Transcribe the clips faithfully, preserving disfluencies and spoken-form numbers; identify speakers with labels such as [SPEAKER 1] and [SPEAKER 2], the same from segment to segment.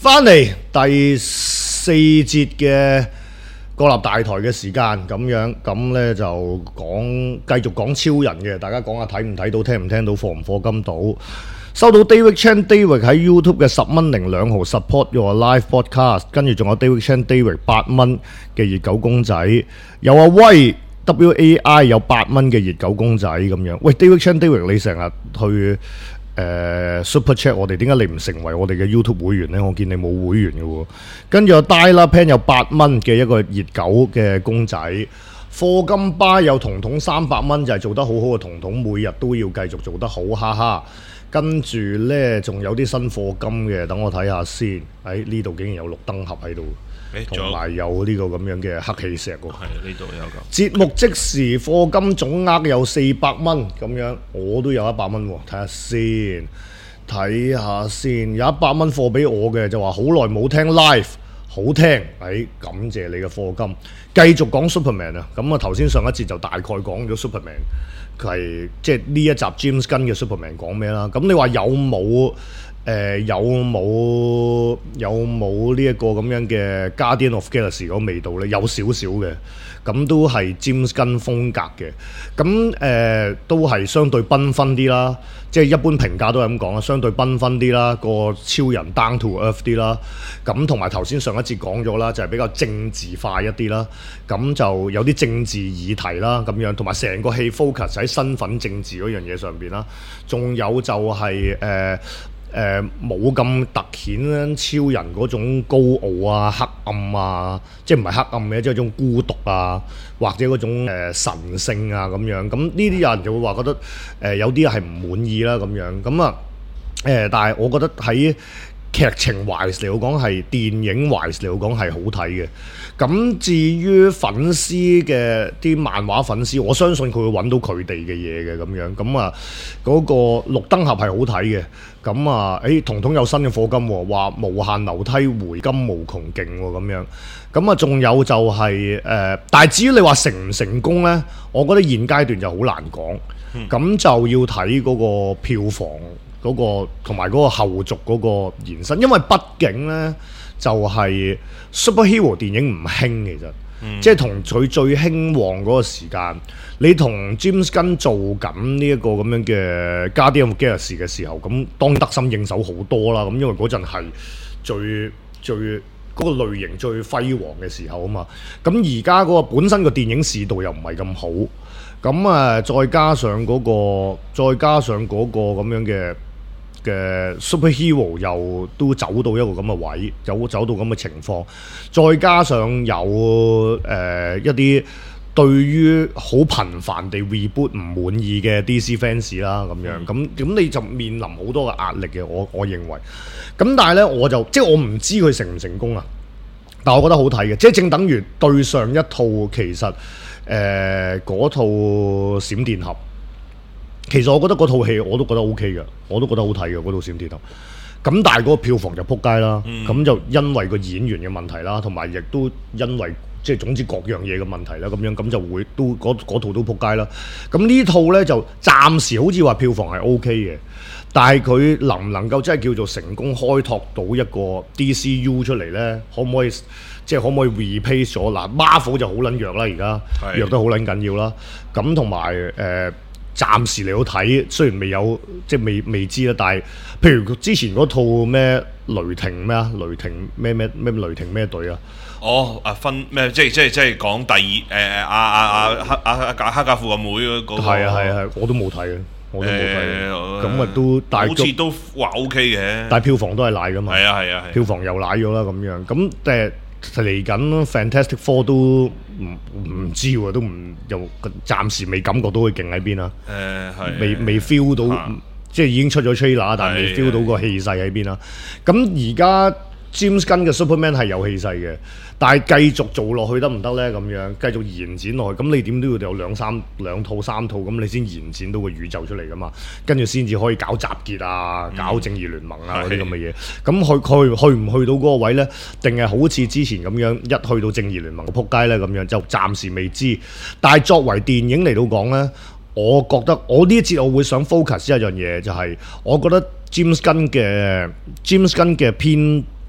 [SPEAKER 1] 翻嚟第四節嘅國立大台嘅時間，咁樣咁呢就講繼續講超人嘅，大家講下睇唔睇到，聽唔聽到，課唔課金到。收到 David Chan David 喺 YouTube 嘅十蚊零兩毫 support your live podcast， 跟住仲有 David Chan David 八蚊嘅熱狗公仔，有阿威 W A I 有八蚊嘅熱狗公仔咁樣。喂 David Chan David， 你成日去誒、uh, Super Chat 我哋，點解你唔成為我哋嘅 YouTube 會員呢？我見你冇會員嘅喎。跟住有 Dila Pen 有八蚊嘅一個熱狗嘅公仔，課金巴有彤彤三百蚊，就係做得好好嘅彤彤，每日都要繼續做得好，哈哈。跟住呢，仲有啲新課金嘅，等我睇下先。喺呢度竟然有綠燈盒喺度，同埋有呢個咁樣嘅黑氣石喎。
[SPEAKER 2] 係呢度有個
[SPEAKER 1] 節目即時課金總額有四百蚊咁樣，我都有一百蚊喎。睇下先，睇下先，有一百蚊課俾我嘅，就話好耐冇聽 live， 好聽，誒感謝你嘅課金。繼續講 Superman 啊，咁啊頭先上一節就大概講咗 Superman。佢係即係呢一集 James Gunn 嘅 Superman 講咩啦？咁你話有冇誒、呃、有冇有冇呢一個咁樣嘅 Guardian of Galaxy 嗰個味道咧？有少少嘅，咁都係 James Gunn 風格嘅。咁誒、呃、都係相對繽紛啲啦，即係一般評價都係咁講啦，相對繽紛啲啦，個超人 down to earth 啲啦。咁同埋頭先上一節講咗啦，就係、是、比較政治化一啲啦。咁就有啲政治議題啦，咁樣同埋成個戲 focus 喺身份政治嗰樣嘢上邊啦。仲有就係誒誒冇咁突顯超人嗰種高傲啊、黑暗啊，即係唔係黑暗嘅，即係一種孤獨啊，或者嗰種、呃、神聖啊咁樣。咁呢啲人就會話覺得誒、呃、有啲係唔滿意啦咁樣。咁啊誒，但係我覺得喺劇情 wise 嚟講係電影 wise 嚟講係好睇嘅。咁至於粉絲嘅啲漫畫粉絲，我相信佢會揾到佢哋嘅嘢嘅咁樣。咁啊嗰個綠燈盒係好睇嘅。咁啊誒彤彤有新嘅課金喎，話無限樓梯回金無窮勁喎咁樣。咁啊仲有就係、是、誒、呃，但係至於你話成唔成功呢？我覺得現階段就好難講。咁、嗯、就要睇嗰個票房嗰、那個同埋嗰個後續嗰個延伸，因為畢竟呢。就係 superhero 電影唔興其實，嗯、即係同佢最興旺嗰個時間，你同 James Gunn 做緊呢一個咁樣嘅 Guardian of Galaxy 嘅時候，咁當然得心應手好多啦。咁因為嗰陣係最最嗰、嗰個類型最輝煌嘅時候啊嘛。咁而家嗰個本身個電影市道又唔係咁好，咁啊再加上嗰、嗰個再加上嗰個咁樣嘅。嘅 superhero 又都走到一個咁嘅位，有走到咁嘅情況，再加上有誒、呃、一啲對於好頻繁地 reboot 唔滿意嘅 D C fans 啦，咁樣咁咁你就面臨好多嘅壓力嘅，我我認為。咁但係呢，我就即係我唔知佢成唔成功啊，但我覺得好睇嘅，即係正等於對上一套其實誒嗰、呃、套閃電俠。其實我覺得嗰套戲我都覺得 O K 嘅，我都覺得好睇嘅嗰套閃電俠。咁但係嗰個票房就撲街啦。咁、嗯、就因為個演員嘅問題啦，同埋亦都因為即係總之各樣嘢嘅問題啦，咁樣咁就會都嗰套都撲街啦。咁呢套呢，就暫時好似話票房係 O K 嘅，但係佢能唔能夠真係叫做成功開拓到一個 D C U 出嚟呢？可唔可以即係可唔可以 replace 咗嗱 Marvel 就好撚弱啦，而家弱得好撚緊要啦。咁同埋誒。暫時嚟到睇，雖然未有即係未未知啦，但係譬如之前嗰套咩雷霆咩啊，雷霆咩咩咩雷霆咩隊啊？
[SPEAKER 2] 哦，啊分咩？即係即係即係講第二誒阿阿阿黑阿阿黑寡婦個妹嗰個。係啊係啊係，我都冇睇嘅，我都冇睇嘅。咁啊都，但係好似都話 OK 嘅。
[SPEAKER 1] 但係票房都係賴㗎嘛。係
[SPEAKER 2] 啊係啊係。
[SPEAKER 1] 票房又賴咗啦咁樣，咁誒。嚟緊 Fantastic Four 都唔唔知喎，都唔又暫時未感覺到佢勁喺邊啊！誒係未未 feel 到，啊、即係已經出咗 trailer，但係未 feel 到個氣勢喺邊啦。咁而家 James Gunn 嘅 Superman 係有氣勢嘅，但係繼續做落去得唔得咧？咁樣繼續延展落去，咁你點都要有兩三兩套三套，咁你先延展到個宇宙出嚟噶嘛？跟住先至可以搞集結啊，嗯、搞正義聯盟啊嗰啲咁嘅嘢。咁去去去唔去到嗰個位咧？定係好似之前咁樣一去到正義聯盟撲街咧咁樣，就暫時未知。但係作為電影嚟到講咧，我覺得我呢一節我會想 focus 一樣嘢，就係、是、我覺得 James Gunn 嘅 James Gunn 嘅編。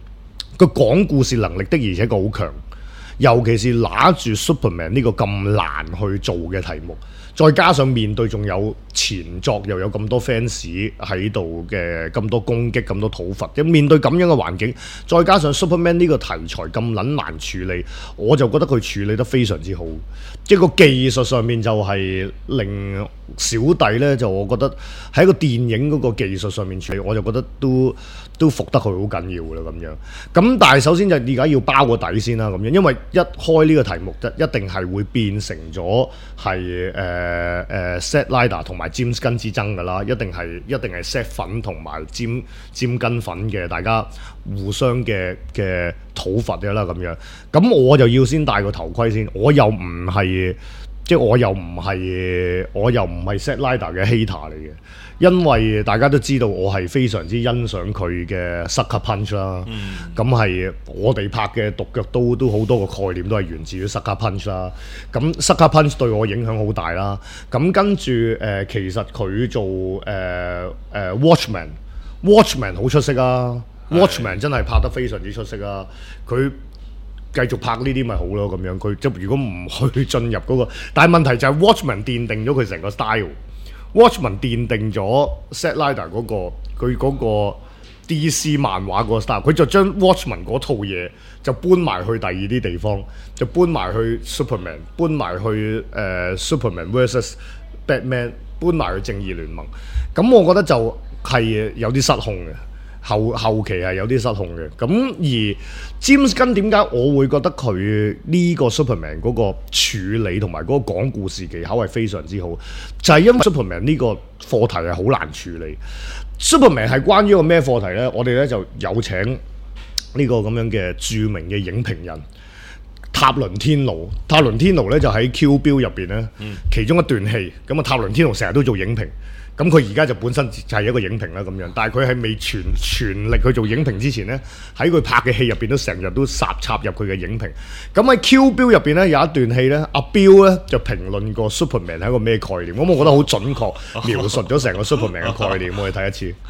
[SPEAKER 1] 個講故事能力的而且確好強，尤其是拿住 Superman 呢個咁難去做嘅題目。再加上面對仲有前作又有咁多 fans 喺度嘅咁多攻擊咁多討伐，咁面對咁樣嘅環境，再加上 Superman 呢個題材咁撚難處理，我就覺得佢處理得非常之好。即係個技術上面就係令小弟呢，就我覺得喺個電影嗰個技術上面處理，我就覺得都都服得佢好緊要㗎啦咁樣。咁但係首先就而家要包個底先啦咁樣，因為一開呢個題目一定係會變成咗係誒誒 Zack Snyder 同埋 James Gunn 之爭㗎啦，一定係一定係 Zack 粉同埋 James James Gunn 粉嘅，大家互相嘅嘅討伐嘅啦咁樣。咁我就要先戴個頭盔先，我又唔係即係我又唔係我又唔係 Zack Snyder 嘅 hater 嚟嘅。因為大家都知道我係非常之欣賞佢嘅 Sucker Punch 啦，咁係、嗯、我哋拍嘅獨腳刀都好多個概念都係源自於 Sucker Punch 啦。咁 Sucker Punch 對我影響好大啦。咁跟住誒、呃，其實佢做誒誒、呃呃、Watchman，Watchman 好出色啊是！Watchman 真係拍得非常之出色啊！佢繼續拍呢啲咪好咯咁樣。佢即係如果唔去進入嗰、那個，但係問題就係 Watchman 奠定咗佢成個 style。Watchman 奠定咗 Zack Snyder 嗰個佢嗰個 D C 漫畫嗰個 style， 佢就將 Watchman 嗰套嘢就搬埋去第二啲地方，就搬埋去 Superman， 搬埋去誒、呃、Superman versus Batman， 搬埋去正義聯盟。咁我覺得就係有啲失控嘅。後後期係有啲失控嘅，咁而 James Gunn 點解我會覺得佢呢個 Superman 嗰個處理同埋嗰個講故事技巧係非常之好，就係、是、因為 Superman 呢個課題係好難處理。Superman 係關於一個咩課題呢？我哋咧就有請呢個咁樣嘅著名嘅影評人塔倫天奴。塔倫天奴咧就喺 Kill Bill 入邊咧，嗯、其中一段戲咁啊，塔倫天奴成日都做影評。咁佢而家就本身就係一個影評啦咁樣，但係佢喺未全全力去做影評之前呢，喺佢拍嘅戲入邊都成日都插插入佢嘅影評。咁喺 Kill Bill 入邊呢，有一段戲呢，阿 Bill 呢就評論過 Superman 係一個咩概念，咁我覺得好準確描述咗成個 Superman 嘅概念。我哋睇一次。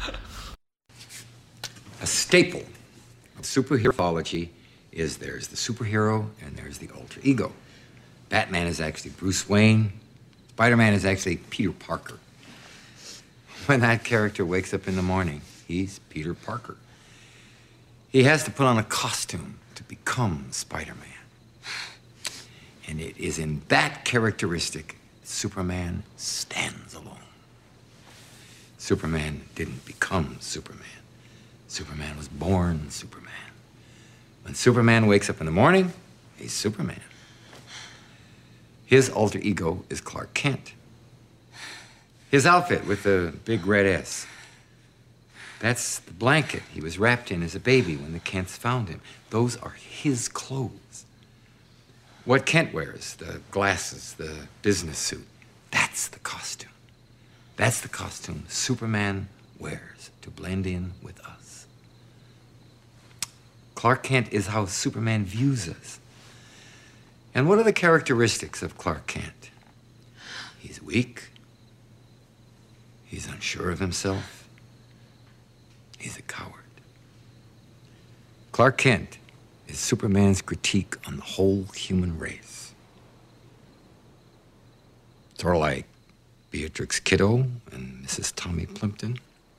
[SPEAKER 3] A staple of superhero mythology is there's the superhero and there's the alter ego. Batman is actually Bruce Wayne. Spider-Man is actually Peter Parker.When that character wakes up in the morning, he's Peter Parker. He has to put on a costume to become Spider-Man. And it is in that characteristic Superman stands alone. Superman didn't become Superman. Superman was born Superman. When Superman wakes up in the morning, he's Superman. His alter ego is Clark Kent.His outfit with the big red S. That's the blanket he was wrapped in as a baby when the Kents found him. Those are his clothes. What Kent wears, the glasses, the business suit, that's the costume. That's the costume Superman wears to blend in with us. Clark Kent is how Superman views us. And what are the characteristics of Clark Kent? He's weak.He's unsure of himself. He's a coward. Clark Kent is Superman's critique on the whole human race. Sort of like Beatrix Kiddo and Missus Tommy Plimpton.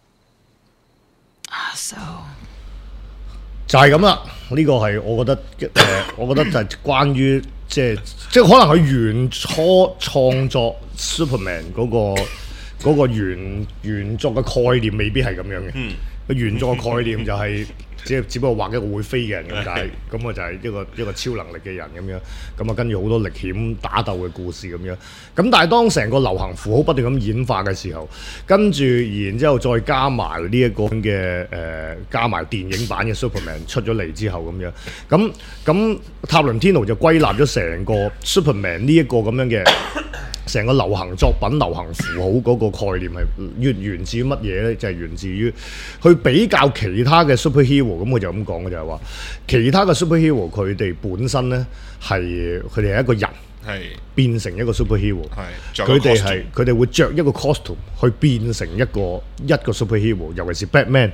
[SPEAKER 4] Ah, so.
[SPEAKER 1] 就係咁啦，呢個係我覺得誒、呃，我覺得就係關於即係即係可能佢原初創作 Superman 嗰、嗰個。嗰個原原作嘅概念未必係咁樣嘅，個、嗯、原作嘅概念就係、是、只只不過畫一個會飛嘅人咁解，咁啊就係一個一個超能力嘅人咁樣，咁啊跟住好多歷險打鬥嘅故事咁樣，咁但係當成個流行符號不斷咁演化嘅時候，跟住然之後再加埋呢一個咁嘅誒，加埋電影版嘅 Superman 出咗嚟之後咁樣，咁咁塔倫天奴就歸納咗成個 Superman 呢一個咁樣嘅。成個流行作品、流行符號嗰個概念係源源自於乜嘢呢？就係、是、源自於去比較其他嘅 superhero， 咁佢就咁講嘅就係話，其他嘅 superhero 佢哋本身呢係佢哋係一個人，係變成一個 superhero， 佢哋係佢哋會着一個 costume 去變成一個一個 superhero， 尤其是 Batman。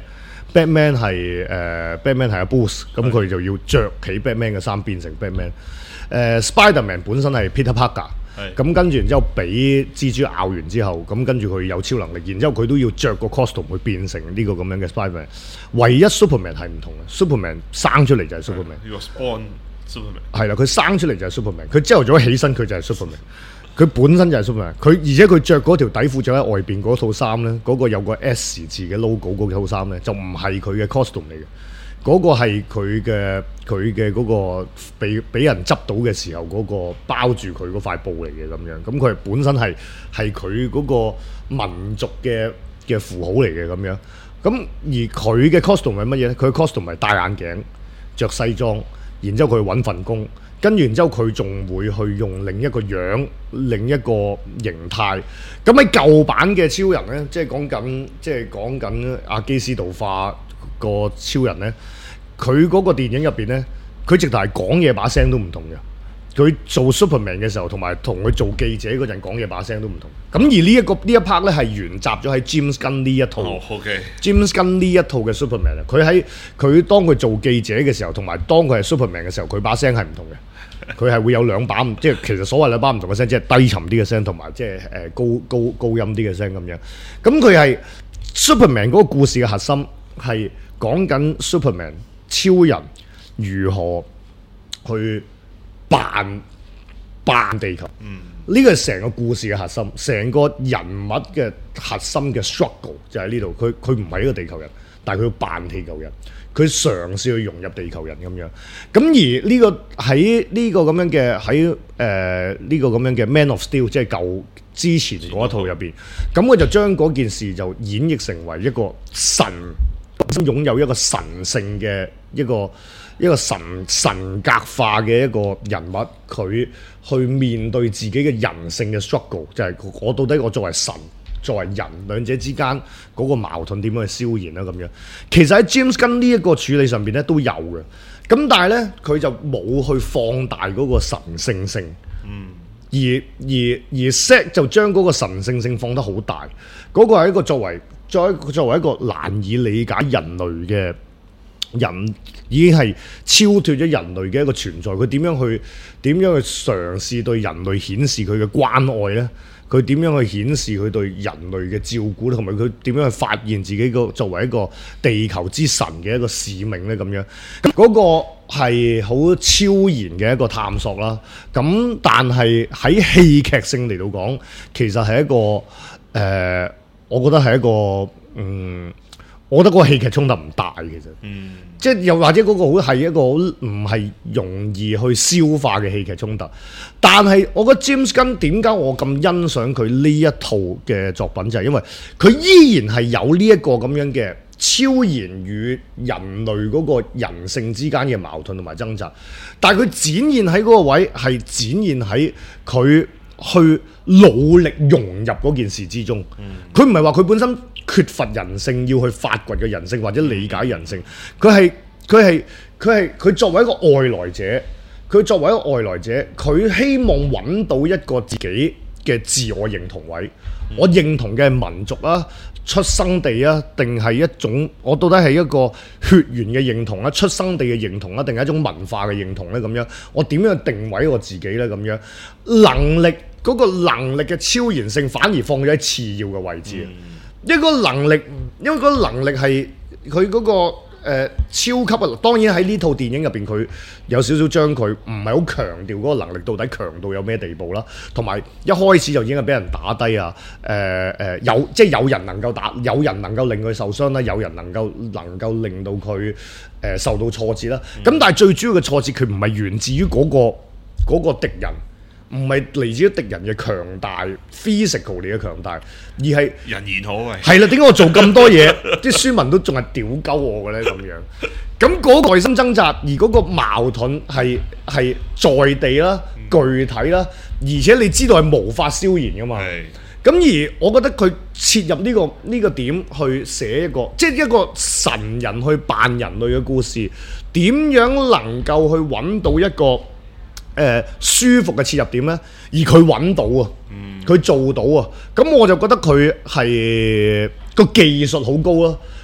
[SPEAKER 1] Batman 係誒、呃、Batman 係阿 Bruce， 咁佢就要着起 Batman 嘅衫變成 Batman。誒、呃、Spiderman 本身係 Peter Parker。咁跟住，然之後俾蜘蛛咬完之後，咁跟住佢有超能力，然之後佢都要着個 costume 去變成呢個咁樣嘅 Spiderman。唯一 Superman 係唔同嘅 ，Superman 生出嚟就係 Superman。
[SPEAKER 2] 呢個 Spawn Superman
[SPEAKER 1] 係啦，佢生出嚟就係 Superman。佢朝頭早起身佢就係 Superman。佢本身就係 Superman。佢而且佢着嗰條底褲着喺外邊嗰套衫咧，嗰、嗰個有個 S 字嘅 logo 嗰套衫咧，就唔係佢嘅 costume 嚟嘅。嗰個係佢嘅佢嘅嗰個被俾人執到嘅時候嗰個包住佢嗰塊布嚟嘅咁樣，咁佢本身係係佢嗰個民族嘅嘅符號嚟嘅咁樣，咁而佢嘅 costume 係乜嘢咧？佢嘅 costume 係戴眼鏡、着西裝，然之後佢揾份工，跟住然之後佢仲會去用另一個樣、另一個形態。咁喺舊版嘅超人咧，即係講緊即係講緊阿基斯道化個超人咧，佢嗰個電影入邊咧，佢直頭係講嘢把聲都唔同嘅。佢做 Superman 嘅時候，同埋同佢做記者嗰陣講嘢把聲都唔同。咁而呢、這、一個呢一 part 咧係沿襲咗喺 James Gunn 呢一套。
[SPEAKER 2] 哦 okay.
[SPEAKER 1] James Gunn 呢一套嘅 Superman 啊，佢喺佢當佢做記者嘅時候，同埋當佢係 Superman 嘅時候，佢把聲係唔同嘅。佢係會有兩把，即係其實所謂兩把唔同嘅聲，即係低沉啲嘅聲，同埋即係誒高高高音啲嘅聲咁樣。咁佢係 Superman 嗰個故事嘅核心係講緊 Superman 超人如何去扮扮地球。嗯，呢個係成個故事嘅核心，成個人物嘅核心嘅 struggle 就喺呢度。佢佢唔係一個地球人，但係佢要扮地球人。佢嘗試去融入地球人咁樣，咁而呢、這個喺呢個咁樣嘅喺誒呢個咁樣嘅 Man of Steel， 即係舊之前嗰一套入邊，咁佢就將嗰件事就演繹成為一個神擁有一個神性嘅一個一個神神格化嘅一個人物，佢去面對自己嘅人性嘅 struggle， 就係我到底我作為神，作為人，兩者之間嗰個矛盾點樣去消燃啦咁樣，其實喺 James Gunn 呢一個處理上邊咧都有嘅，咁但係咧佢就冇去放大嗰個神聖性，嗯，而而而 Zack 就將嗰個神聖性放得好大，嗰、嗰個係一個作為作為作為一個難以理解人類嘅人，已經係超脫咗人類嘅一個存在，佢點樣去點樣去嘗試對人類顯示佢嘅關愛咧？佢點樣去顯示佢對人類嘅照顧，同埋佢點樣去發現自己個作為一個地球之神嘅一個使命咧？咁樣嗰、那個係好超然嘅一個探索啦。咁但係喺戲劇性嚟到講，其實係一個誒、呃，我覺得係一個嗯。我覺得嗰個戲劇衝突唔大，其實，嗯、即係又或者嗰個好係一個唔係容易去消化嘅戲劇衝突。但係我覺得 James Gunn 點解我咁欣賞佢呢一套嘅作品，就係因為佢依然係有呢一個咁樣嘅超然與人類嗰個人性之間嘅矛盾同埋掙扎。但係佢展現喺嗰個位係展現喺佢去努力融入嗰件事之中。佢唔係話佢本身缺乏人性，要去發掘嘅人性或者理解人性，佢係佢係佢係佢作為一個外來者，佢作為一個外來者，佢希望揾到一個自己嘅自我認同位。嗯、我認同嘅係民族啊、出生地啊，定係一種我到底係一個血緣嘅認同啊、出生地嘅認同啊，定係一種文化嘅認同呢？咁樣我點樣定位我自己呢？咁樣能力嗰、嗰個能力嘅超然性反而放咗喺次要嘅位置。嗯一個能力，因為嗰個能力係佢嗰個、呃、超級啊！當然喺呢套電影入邊，佢有少少將佢唔係好強調嗰個能力到底強到有咩地步啦。同埋一開始就已經係俾人打低啊！誒、呃、誒、呃、有即係有人能夠打，有人能夠令佢受傷啦，有人能夠能夠令到佢誒、呃、受到挫折啦。咁、嗯、但係最主要嘅挫折，佢唔係源自於嗰、嗰個嗰、嗰個敵人。唔係嚟自於敵人嘅強大 physical 嚟嘅強大，而係
[SPEAKER 2] 人言可畏。係
[SPEAKER 1] 啦，點解我做咁多嘢，啲書民都仲係屌鳩我嘅咧？咁樣，咁嗰個內心掙扎，而嗰個矛盾係係在地啦、具體啦，而且你知道係無法消燃噶嘛。咁而我覺得佢切入呢個呢個點去寫一個，即係一個神人去扮人類嘅故事，點樣能夠去揾到一個誒、呃、舒服嘅切入點咧，而佢揾到啊，佢、嗯、做到啊，咁我就覺得佢係個技術好高咯，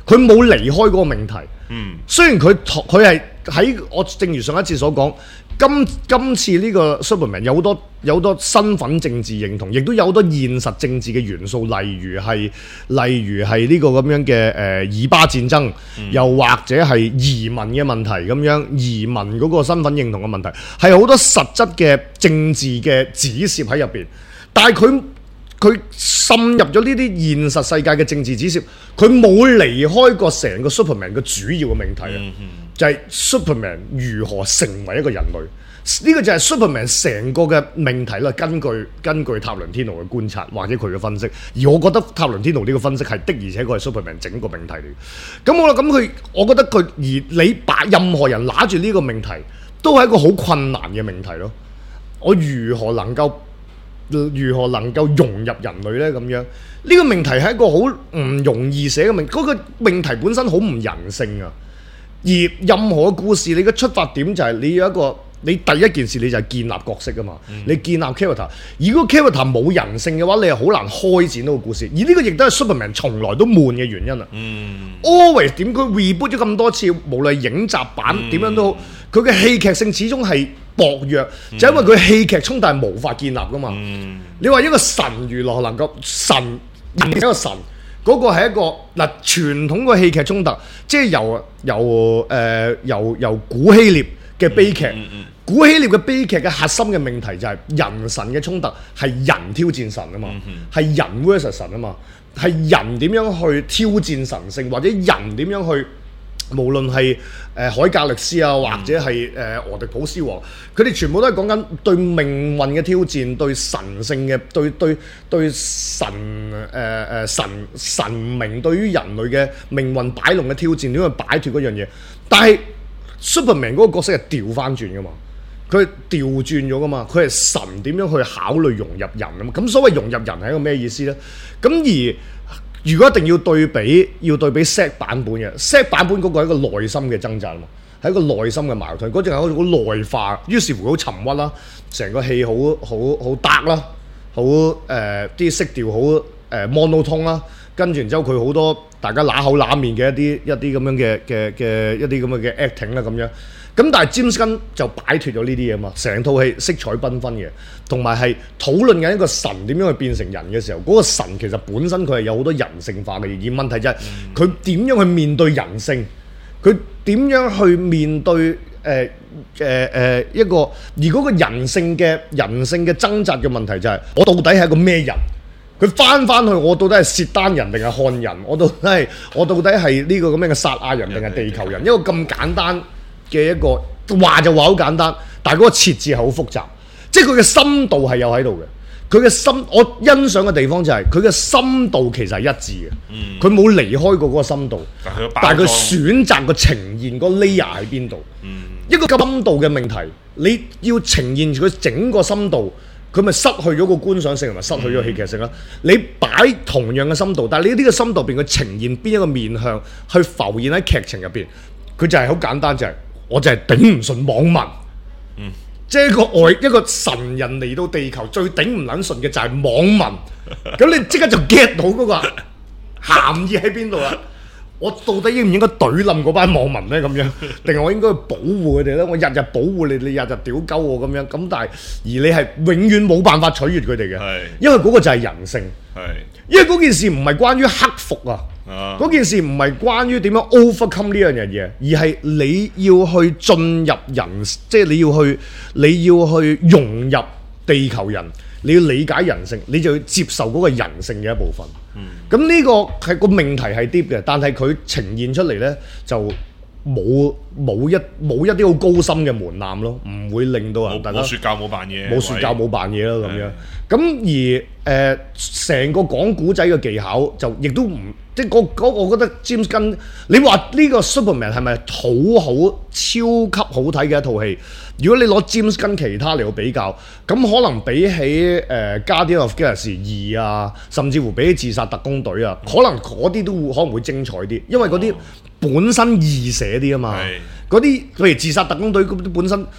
[SPEAKER 1] 佢冇離開嗰個命題。
[SPEAKER 2] 嗯，
[SPEAKER 1] 雖然佢佢係喺我正如上一次所講，今今次呢個 Superman 有好多有好多身份政治認同，亦都有好多現實政治嘅元素，例如係例如係呢個咁樣嘅誒、呃、以巴戰爭，嗯、又或者係移民嘅問題咁樣，移民嗰個身份認同嘅問題，係好多實質嘅政治嘅指涉喺入邊，但係佢。佢滲入咗呢啲現實世界嘅政治指涉，佢冇離開過成個 Superman 嘅主要嘅命題啊，嗯嗯、就係 Superman 如何成為一個人類，呢、呢個就係 Superman 成個嘅命題啦。根據根據塔倫天奴嘅觀察或者佢嘅分析，而我覺得塔倫天奴呢個分析係的而且確係 Superman 整個命題嚟。咁好啦，咁佢我覺得佢而你把任何人拿住呢個命題，都係一個好困難嘅命題咯。我如何能夠？如何能夠融入人類呢？咁樣呢、呢個命題係一個好唔容易寫嘅命，嗰、嗰個命題本身好唔人性啊！而任何嘅故事，你嘅出發點就係你有一個，你第一件事你就係建立角色啊嘛，嗯、你建立 character。如果 character 冇人性嘅話，你係好難開展到個故事。而呢個亦都係 Superman 從來都悶嘅原因啊！嗯、always 點佢 reboot 咗咁多次，無論影集版點、嗯、樣都好，佢嘅戲劇性始終係薄弱，嗯、就因為佢戲劇衝突係無法建立噶嘛。嗯、你話一個神如何能夠神人一個神嗰、嗰個係一個嗱傳統嘅戲劇衝突，即係由由誒、呃、由由古希臘嘅悲劇，嗯嗯嗯、古希臘嘅悲劇嘅核心嘅命題就係人神嘅衝突係人挑戰神啊嘛，係、嗯嗯、人 versus 神啊嘛，係人點樣去挑戰神性，或者人點樣去。無論係誒海格力斯啊，或者係誒俄狄浦斯王，佢哋全部都係講緊對命運嘅挑戰，對神性嘅對對對神誒誒、呃、神神明對於人類嘅命運擺弄嘅挑戰，點去擺脫嗰樣嘢？但係 Superman 嗰個角色係調翻轉噶嘛，佢係調轉咗噶嘛，佢係神點樣去考慮融入人啊嘛？咁所謂融入人係一個咩意思咧？咁而如果一定要對比，要對比 set 版本嘅 set 版本嗰個係一個內心嘅掙扎啊嘛，係一個內心嘅矛盾，嗰隻係好似好內化，於是乎好沉鬱啦，成個戲好好好 dark 啦，好誒啲色調好誒 monotone 啦，跟住然之後佢好多大家揦口揦面嘅一啲一啲咁樣嘅嘅嘅一啲咁嘅嘅 acting 啦咁樣。咁但係 James Gunn 就擺脫咗呢啲嘢嘛，成套戲色彩繽紛嘅，同埋係討論緊一個神點樣去變成人嘅時候，嗰、那個神其實本身佢係有好多人性化嘅嘢，而問題就係佢點樣去面對人性，佢點樣去面對誒誒誒一個，而嗰個人性嘅人性嘅掙扎嘅問題就係、是、我到底係一個咩人？佢翻翻去我到底係契丹人定係漢人？我到底係我到底係呢個咁樣嘅撒亞人定係地球人？一個咁簡單嘅一個話就話好簡單，但係嗰個設置係好複雜，即係佢嘅深度係有喺度嘅。佢嘅深，我欣賞嘅地方就係佢嘅深度其實係一致嘅。佢冇、嗯、離開過嗰個深度，但係佢選擇個呈現個 layer 喺邊度。嗯、一個深度嘅命題，你要呈現佢整個深度，佢咪失去咗個觀賞性同埋失去咗戲劇性啦。嗯、你擺同樣嘅深度，但係你呢個深度入邊佢呈現邊一個面向去浮現喺劇情入邊，佢就係好簡單就係、是。我就係頂唔順網民，嗯、即係一個外一個神人嚟到地球最頂唔撚順嘅就係網民，咁你即刻就 get 到嗰個含義喺邊度啦？我到底應唔應該懟冧嗰班網民咧？咁樣，定係我應該去保護佢哋咧？我日日保護你，你日日屌鳩我咁樣，咁但係而你係永遠冇辦法取悅佢哋嘅，是因為嗰個就係人性，是因為嗰件事唔係關於克服啊。嗰、啊、件事唔係關於點樣 overcome 呢樣嘢，而係你要去進入人，即係你要去你要去融入地球人，你要理解人性，你就要接受嗰個人性嘅一部分。咁呢、嗯、個係個命題係 deep 嘅，但係佢呈現出嚟呢，就冇冇一冇一啲好高深嘅門檻咯，唔會令到人大家
[SPEAKER 2] 冇説教冇扮嘢，
[SPEAKER 1] 冇説教冇扮嘢咯咁樣。咁而誒成、呃、個講古仔嘅技巧就亦都唔。即係嗰嗰，我覺得 James Gunn，你話呢個 Superman 係咪好好超級好睇嘅一套戲？如果你攞 James Gunn其他嚟到比較，咁可能比起誒、呃、Guardians of Galaxy 二啊，甚至乎比起自殺特工隊啊，可能嗰啲都會可能會精彩啲，因為嗰啲本身易寫啲啊嘛。嗰啲譬如自殺特工隊嗰啲本身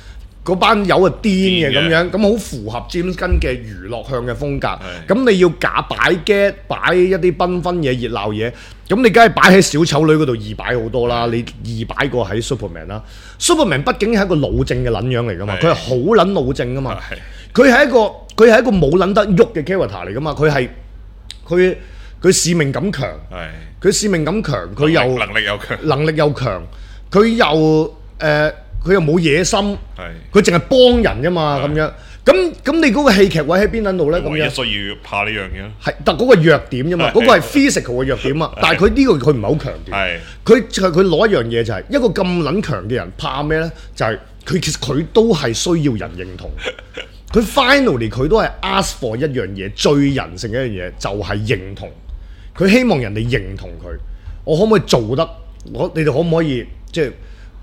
[SPEAKER 1] 嗰班友啊癲嘅咁樣，咁好符合 James Gunn 嘅娛樂向嘅風格。咁你要假擺 get 擺一啲繽紛嘢、熱鬧嘢，咁你梗係擺喺小丑女嗰度易擺好多啦。你易擺過喺 Superman 啦。Superman 畢竟係一個老正嘅撚樣嚟噶嘛，佢係好撚老正噶嘛。佢係一個佢係一個冇撚得喐嘅 character 嚟噶嘛。佢係佢佢使命感強，佢使命感強，佢又
[SPEAKER 2] 能力又強，
[SPEAKER 1] 能力又強，佢又誒。呃佢又冇野心，佢淨係幫人啫嘛咁樣。咁咁你嗰個戲劇位喺邊撚度咧？咁樣
[SPEAKER 2] 需要怕呢樣嘢。
[SPEAKER 1] 係，但嗰個弱點啫嘛，嗰個係 physical 嘅弱點啊。但係佢呢個佢唔係好強調。佢佢攞一樣嘢就係一個咁撚強嘅人怕咩咧？就係佢其實佢都係需要人認同。佢 finally 佢都係 ask for 一樣嘢，最人性嘅一樣嘢就係認同。佢希望人哋認同佢。我可唔可以做得？我你哋可唔可以即係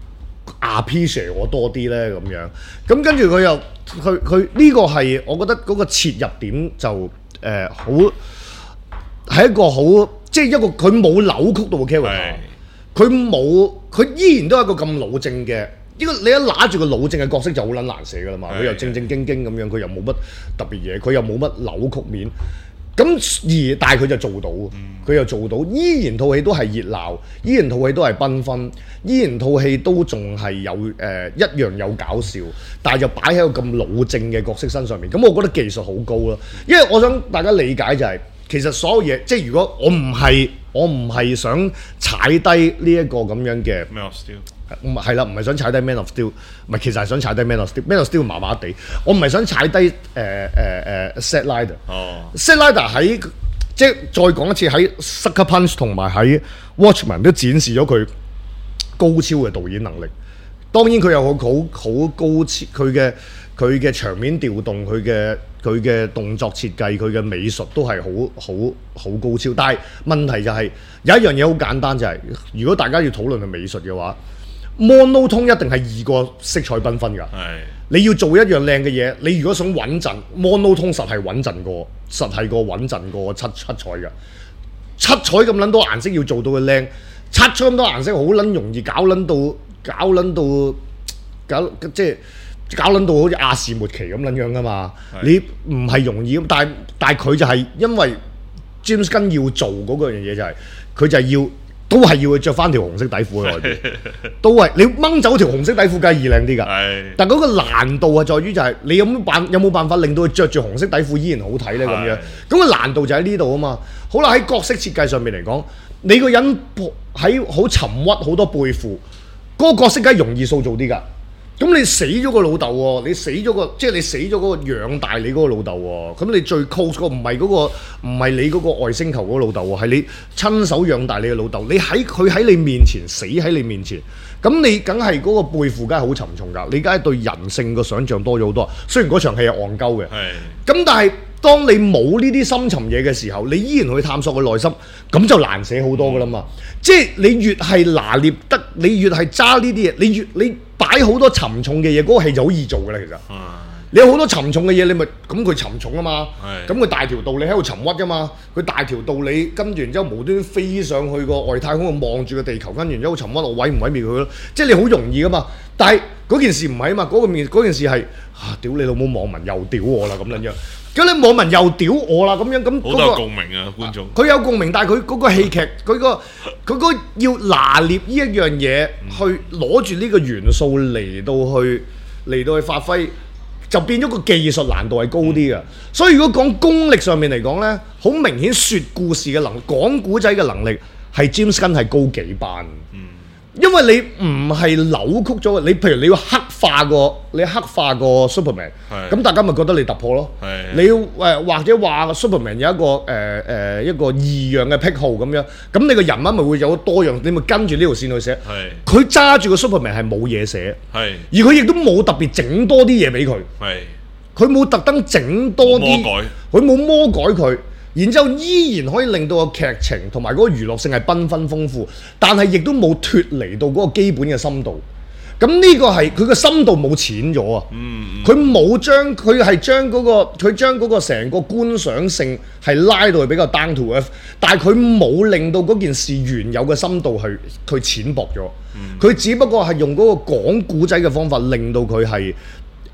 [SPEAKER 1] appreciate我多啲咧咁樣，咁跟住佢又佢佢呢個係我覺得嗰個切入點就誒好係一個好即係一個佢冇扭曲到嘅 character，佢冇佢依然都係一個咁老正嘅，呢個你一揦住個老正嘅角色就好撚難寫噶啦嘛，佢又正正經經咁樣，佢又冇乜特別嘢，佢又冇乜扭曲面。咁而但係佢就做到，佢又做到，依然套戲都係熱鬧，依然套戲都係繽紛，依然套戲都仲係有誒、呃、一樣有搞笑，但係就擺喺個咁老正嘅角色身上面。咁我覺得技術好高咯，因為我想大家理解就係、是、其實所有嘢，即係如果我唔係我唔係想踩低呢一個咁樣嘅。唔係啦，唔係想踩低 Man of Steel， 唔係其實係想踩低 Man of Steel。Man of Steel 麻麻地，我唔係想踩低誒誒誒 Zack Snyder。哦 Zack Snyder 喺即係再講一次喺 Sucker Punch 同埋喺 Watchmen 都展示咗佢高超嘅導演能力。當然佢有好好好高超，佢嘅佢嘅場面調動，佢嘅佢嘅動作設計，佢嘅美術都係好好好高超。但係問題就係、是、有一樣嘢好簡單，就係、是、如果大家要討論嘅美術嘅話。monotone 一定係易過色彩繽紛㗎。你要做一樣靚嘅嘢，你如果想穩陣 monotone 實係穩陣過，實係過穩陣過七七彩㗎。七彩咁撚多顏色要做到嘅靚，七彩咁多顏色好撚容易搞撚到，搞撚到，搞即係搞撚到好似亞視末期咁撚樣㗎嘛。你唔係容易咁，但係但係佢就係因為 James Gunn 要做嗰個樣嘢就係、是、佢就係要。都係要佢着翻條紅色底褲喺外邊，都係你掹走條紅色底褲梗係易靚啲㗎。但嗰個難度係在於就係你有冇辦有冇辦法令到佢着住紅色底褲依然好睇咧咁樣。咁個難度就喺呢度啊嘛。好啦，喺角色設計上面嚟講，你個人喺好沉鬱好多背負，嗰、嗰個角色梗係容易塑造啲㗎。咁你死咗個老豆喎，你死咗個即係你死咗嗰個養大你嗰個老豆喎，咁你最 close 個唔係嗰個唔係你嗰個外星球嗰個老豆喎，係你親手養大你嘅老豆，你喺佢喺你面前死喺你面前，咁你梗係嗰個背負梗係好沉重㗎，你梗係對人性個想像多咗好多。雖然嗰場戲係戇鳩嘅，咁但係當你冇呢啲深沉嘢嘅時候，你依然去探索佢內心，咁就難寫好多㗎啦嘛。嗯、即係你越係拿捏得，你越係揸呢啲嘢，你越你。擺好多沉重嘅嘢，嗰、那個戲就好易做㗎啦。其實，嗯、你有好多沉重嘅嘢，你咪咁佢沉重啊嘛。咁佢大條道理喺度沉鬱㗎嘛。佢大條道理跟住然之後無端端飛上去個外太空度望住個地球，跟住然之後沉鬱，我毀唔毀滅佢咯？即係你好容易㗎嘛。但係嗰件事唔係啊嘛。嗰、那個面嗰件事係啊，屌你老母網民又屌我啦咁樣樣。咁你網民又屌我啦咁樣咁，
[SPEAKER 2] 好多共鳴啊觀眾。
[SPEAKER 1] 佢有共鳴，但係佢嗰個戲劇，佢個佢個要拿捏呢一樣嘢，去攞住呢個元素嚟到去嚟到去發揮，就變咗個技術難度係高啲嘅。所以如果講功力上面嚟講咧，好明顯説故事嘅能講古仔嘅能力係 James Gunn 係高幾班。嗯。因為你唔係扭曲咗，你譬如你要黑化個，你黑化個 Superman， 咁大家咪覺得你突破咯。你要誒、呃、或者話 Superman 有一個誒誒、呃、一個異樣嘅癖好咁樣，咁你個人物咪會有多樣，你咪跟住呢條線去寫。佢揸住個 Superman 係冇嘢寫，而佢亦都冇特別整多啲嘢俾佢。佢冇特登整多啲，佢冇魔改佢。然之後依然可以令到個劇情同埋嗰個娛樂性係繽紛豐富，但係亦都冇脫離到嗰個基本嘅深度。咁呢個係佢個深度冇淺咗啊！佢冇將佢係將嗰個佢將嗰個成個觀賞性係拉到去比較 down to earth，但係佢冇令到嗰件事原有嘅深度去去淺薄咗。佢、嗯、只不過係用嗰個講古仔嘅方法，令到佢係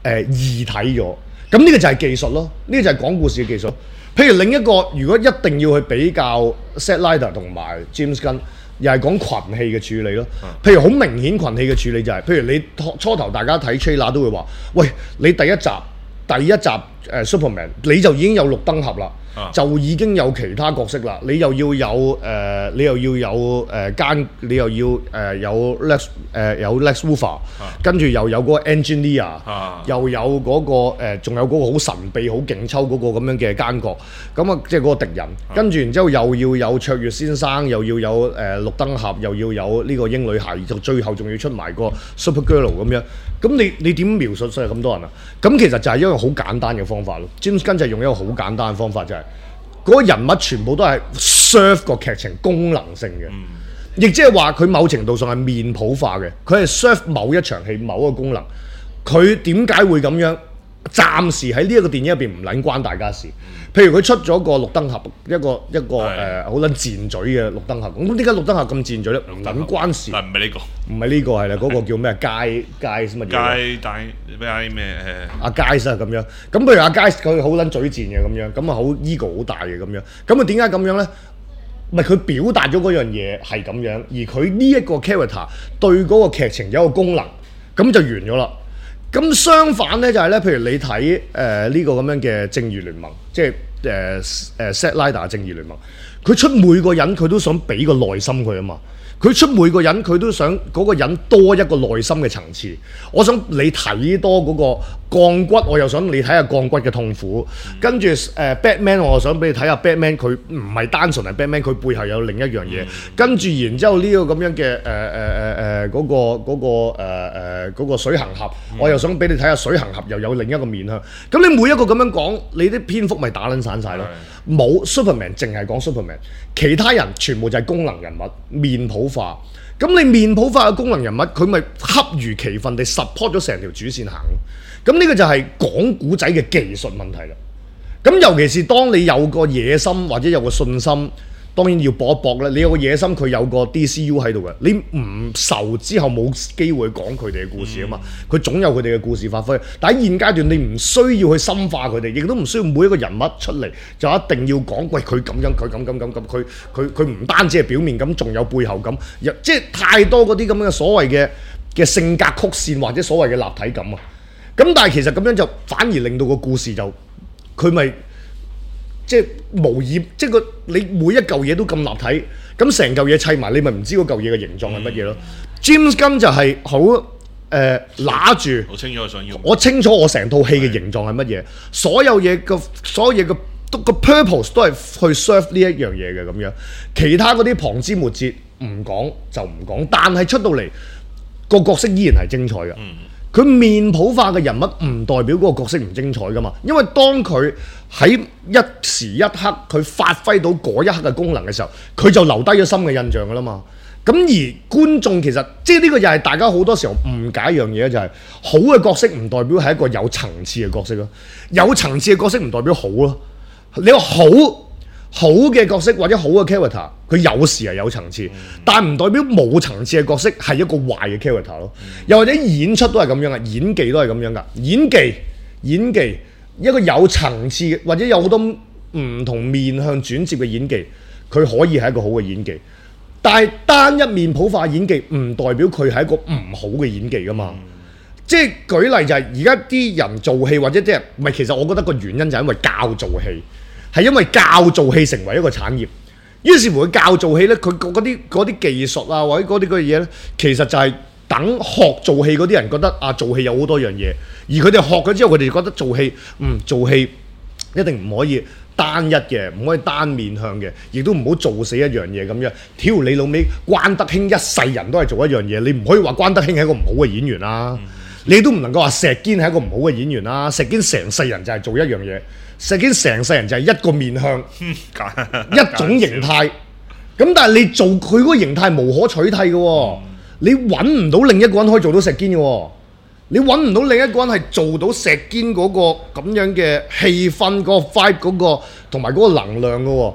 [SPEAKER 1] 誒異體咗。咁呢個就係技術咯，呢、這個就係講故事嘅技術。譬如另一個，如果一定要去比較 Zack Snyder 同埋 James Gunn，又係講群戲嘅處理咯。譬如好明顯群戲嘅處理就係、是，譬如你初頭大家睇 trailer 都會話，喂，你第一集第一集誒、呃、Superman 你就已經有綠燈俠啦。啊、就已經有其他角色啦，你又要有誒、呃，你又要有誒奸、呃，你又要誒、呃、有 Lex 誒、呃、有 Lex Luthor，、啊、跟住又有嗰個 Engineer，、啊、又有嗰、那個仲、呃、有嗰個好神秘、好勁抽嗰個咁樣嘅奸角，咁啊即係嗰個敵人，啊、跟住然之後又要有卓越先生，又要有誒、呃、綠燈俠，又要有呢個英女孩，就最後仲要出埋個 Supergirl 咁樣，咁你你點描述出嚟咁多人啊？咁其實就係一個好簡單嘅方法咯。James Gunn 就係用一個好簡單嘅方法就係、是。嗰個人物全部都係 serve 個劇情功能性嘅，亦即係話佢某程度上係面譜化嘅，佢係 serve 某一場戲某一個功能。佢點解會咁樣？暫時喺呢一個電影入邊唔撚關大家事。譬如佢出咗個綠燈俠，一個一個誒好撚賤嘴嘅綠燈俠。咁點解綠燈俠咁賤嘴咧？唔撚關事。
[SPEAKER 2] 唔係呢個，
[SPEAKER 1] 唔係呢個係啦，嗰、那個叫咩？街街乜嘢？
[SPEAKER 2] 街大咩咩誒？
[SPEAKER 1] 阿街啊咁樣。咁譬如阿街佢好撚嘴賤嘅咁樣，咁啊好 ego 好大嘅咁樣。咁啊點解咁樣咧？咪佢表達咗嗰樣嘢係咁樣，而佢呢一個 character 對嗰個劇情有一個功能，咁就完咗啦。咁相反咧就係、是、咧，譬如你睇誒呢個咁樣嘅正義聯盟，即係誒誒 Zack Snyder 嘅正義聯盟，佢出每個人佢都想俾個內心佢啊嘛。佢出每個人佢都想嗰個人多一個內心嘅層次。我想你睇多嗰個鋼骨，我又想你睇下鋼骨嘅痛苦。跟住誒、呃、Batman， 我又想俾你睇下 Batman 佢唔係單純係 Batman， 佢背後有另一樣嘢。跟住然之後呢個咁樣嘅誒誒誒誒嗰個嗰、嗰個誒誒、呃嗰個水行俠，我又想俾你睇下水行俠又有另一個面向。咁你每一個咁樣講，你啲篇幅咪打撚散晒咯。冇 Superman 淨係講 Superman， 其他人全部就係功能人物面譜化。咁你面譜化嘅功能人物，佢咪恰如其分地 support 咗成條主線行。咁呢個就係講古仔嘅技術問題啦。咁尤其是當你有個野心或者有個信心，當然要搏一搏啦。你有個野心，佢有個 D C U 喺度嘅，你唔受之後冇機會講佢哋嘅故事啊嘛。佢總有佢哋嘅故事發揮。但喺現階段，你唔需要去深化佢哋，亦都唔需要每一個人物出嚟就一定要講，喂佢咁樣，佢咁咁咁咁，佢佢佢唔單止係表面咁，仲有背後咁，即係太多嗰啲咁嘅所謂嘅嘅性格曲線或者所謂嘅立體感啊。咁但係其實咁樣就反而令到個故事就佢咪即係無意，即係個你每一嚿嘢都咁立體，咁成嚿嘢砌埋，你咪唔知嗰嚿嘢嘅形狀係乜嘢咯。嗯、James Gunn 就係好誒揦住，好清楚我想要，我清楚我成套戲嘅形狀係乜嘢，所有嘢個所有嘢個個 purpose 都係去 serve 呢一樣嘢嘅咁樣，其他嗰啲旁枝末節唔講就唔講，但係出到嚟個角色依然係精彩嘅。嗯佢面譜化嘅人物唔代表嗰個角色唔精彩噶嘛，因為當佢喺一時一刻佢發揮到嗰一刻嘅功能嘅時候，佢就留低咗深嘅印象噶啦嘛。咁而觀眾其實即係呢個又係大家好多時候誤解一樣嘢，就係好嘅角色唔代表係一個有層次嘅角色咯，有層次嘅角色唔代表好咯。你話好好嘅角色或者好嘅 character， 佢有時係有層次，嗯、但係唔代表冇層次嘅角色係一個壞嘅 character 咯。嗯、又或者演出都係咁樣嘅，演技都係咁樣噶。演技演技一個有層次或者有好多唔同面向轉接嘅演技，佢可以係一個好嘅演技。但係單一面譜化演技唔代表佢係一個唔好嘅演技噶嘛。嗯、即係舉例就係而家啲人做戲或者即係唔係？其實我覺得個原因就係因為教做戲。係因為教做戲成為一個產業，於是乎佢教做戲咧，佢嗰啲嗰啲技術啊，或者嗰啲嗰嘢咧，其實就係等學做戲嗰啲人覺得啊，做戲有好多樣嘢，而佢哋學咗之後，佢哋覺得做戲，嗯，做戲一定唔可以單一嘅，唔可以單面向嘅，亦都唔好做死一樣嘢咁樣。挑你老味，關德興一世人都係做一樣嘢，你唔可以話關德興係一個唔好嘅演員啦，嗯、你都唔能夠話石堅係一個唔好嘅演員啦，石堅成世人就係做一樣嘢。石堅成世人就係一個面向，一種形態。咁但係你做佢嗰個形態無可取替嘅喎、哦，嗯、你揾唔到另一個人可以做到石堅嘅喎，你揾唔到另一個人係做到石堅嗰個咁樣嘅氣氛、嗰、嗰個 vibe 嗰個同埋嗰個能量嘅喎。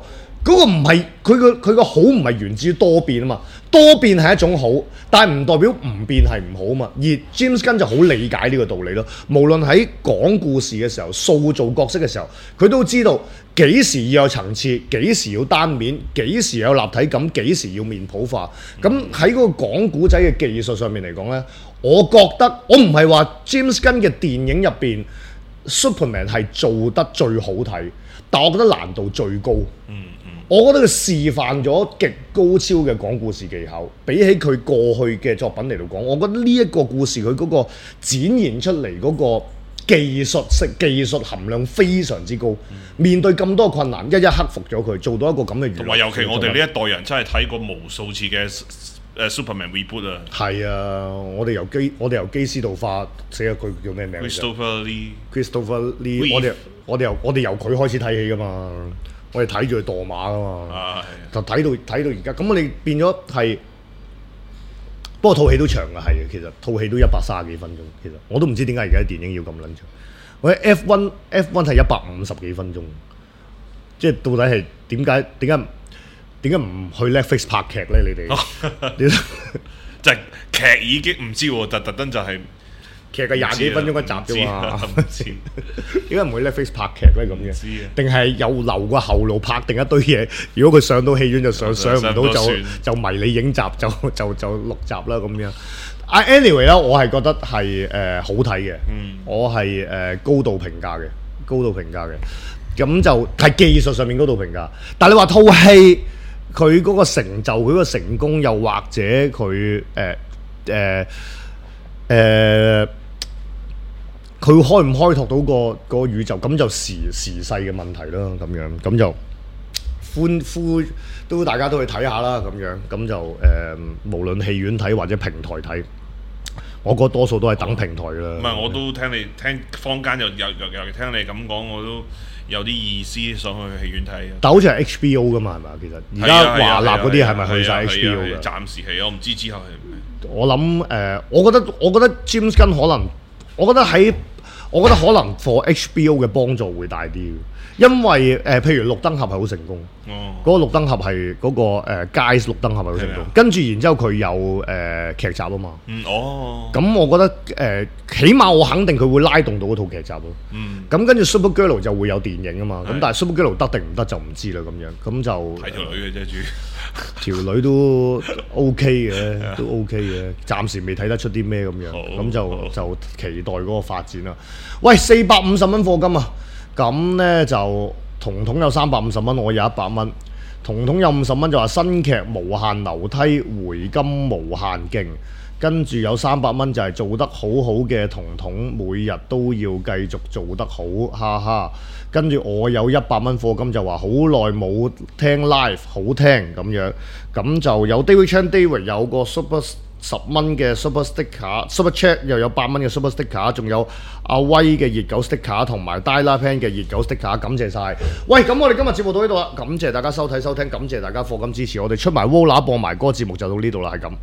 [SPEAKER 1] 嗰個唔係佢個佢個好唔係源自於多變啊嘛，多變係一種好，但係唔代表唔變係唔好啊嘛。而 James Gunn 就好理解呢個道理咯。無論喺講故事嘅時候、塑造角色嘅時候，佢都知道幾時要有層次，幾時要單面，幾時有立體感，幾時要面譜化。咁喺嗰個講古仔嘅技術上面嚟講呢，我覺得我唔係話 James Gunn 嘅電影入邊 Superman 係做得最好睇，但我覺得難度最高。嗯嗯，我覺得佢示範咗極高超嘅講故事技巧，比起佢過去嘅作品嚟到講，我覺得呢一個故事佢嗰個展現出嚟嗰個技術性、技術含量非常之高。嗯、面對咁多困難，一一克服咗佢，做到一個咁嘅娛樂。同埋
[SPEAKER 2] 尤其我哋呢一代人真係睇過無數次嘅誒 Superman reboot 啊。係
[SPEAKER 1] 啊，我哋由基我哋由基斯道化寫咗佢叫咩名
[SPEAKER 2] ？Christopher
[SPEAKER 1] Lee。Christopher Lee， 我哋我哋由我哋由佢開始睇戲噶嘛。我哋睇住佢墮馬噶嘛，啊、就睇到睇到而家，咁我哋變咗係，不過套戲都長嘅，係嘅，其實套戲都一百三十幾分鐘，其實我都唔知點解而家啲電影要咁撚長。我喺 F 一 F 一係一百五十幾分鐘，即係到底係點解點解點解唔去 Netflix 拍劇咧？你哋
[SPEAKER 2] 就係劇已經唔知喎，特特登就係、是。
[SPEAKER 1] 劇嘅廿幾分鐘一集啫嘛，點解唔會 Netflix 拍劇咧咁嘅？定係有留個後路拍定一堆嘢？如果佢上到戲院就上，上唔到就就迷你影集就就就六集啦咁樣。啊 anyway 啦，我係覺得係誒、呃、好睇嘅，嗯、我係誒、呃、高度評價嘅，高度評價嘅。咁就係技術上面高度評價。但係你話套戲佢嗰個成就，佢個成功，又或者佢誒誒誒。佢開唔開拓到個個宇宙，咁就時時勢嘅問題啦，咁樣咁就歡呼都大家都去睇下啦，咁樣咁就誒、呃，無論戲院睇或者平台睇，我覺得多數都係等平台啦。唔係、
[SPEAKER 2] 哦，我都聽你聽坊間又又又又聽你咁講，我都有啲意思想去戲院睇。
[SPEAKER 1] 但好似係 H B O 噶嘛，係咪？其實而家華納嗰啲係咪去晒 H B O 嘅？
[SPEAKER 2] 暫時係，我唔知之後係。
[SPEAKER 1] 我諗誒、呃，我覺得我覺得 James Gunn 可能，我覺得喺我覺得可能 for H B O 嘅幫助會大啲，因為誒、呃，譬如綠燈俠係好成功，嗰、哦、個綠燈俠係嗰個誒 Guys 綠燈俠係好成功，的跟住然之後佢有誒、呃、劇集啊嘛，
[SPEAKER 2] 嗯哦，
[SPEAKER 1] 咁我覺得誒、呃，起碼我肯定佢會拉動到嗰套劇集咯，嗯，咁跟住 Supergirl 就會有電影啊嘛，咁的但係 Supergirl 得定唔得就唔知啦，咁樣，咁就
[SPEAKER 2] 睇條女嘅啫，主。
[SPEAKER 1] 條女都 OK 嘅，都 OK 嘅，暫時未睇得出啲咩咁樣，咁就就期待嗰個發展啦。喂，四百五十蚊課金啊！咁呢就彤彤有三百五十蚊，我有一百蚊。彤彤有五十蚊就話新劇無限樓梯回甘無限勁，跟住有三百蚊就係做得好好嘅彤彤，每日都要繼續做得好，哈哈。跟住我有一百蚊課金就話好耐冇聽 live 好聽咁樣，咁就有 David Chan David 有個 super 十蚊嘅 super sticker super chat 又有八蚊嘅 super sticker， 仲有阿威嘅熱狗 sticker 同埋 Diala Pen 嘅熱狗 sticker， 感謝晒。喂，咁我哋今日節目到呢度啦，感謝大家收睇收聽，感謝大家課金支持，我哋出埋 Vola 播埋歌節目就到呢度啦，係咁。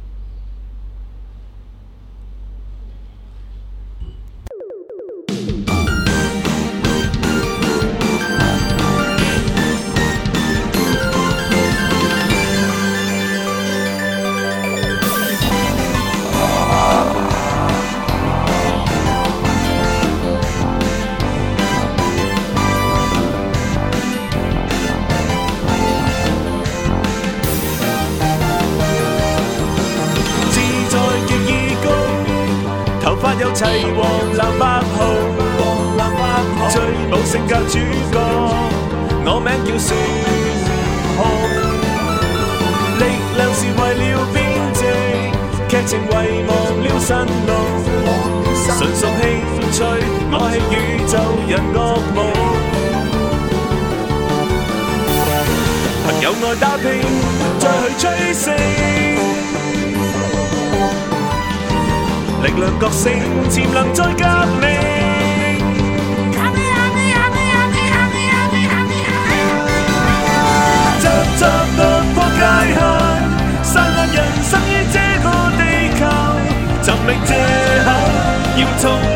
[SPEAKER 4] 有齊黃藍白號，最冇性格主角，我名叫孫紅。力量是為了編織，劇情遺忘了神路，純屬興趣，我係宇宙人惡夢。朋友愛打拼，再去追星。力量覺醒，潛能再革命。集集突破界限，散下人生於這個地球，尋覓藉口，要衝。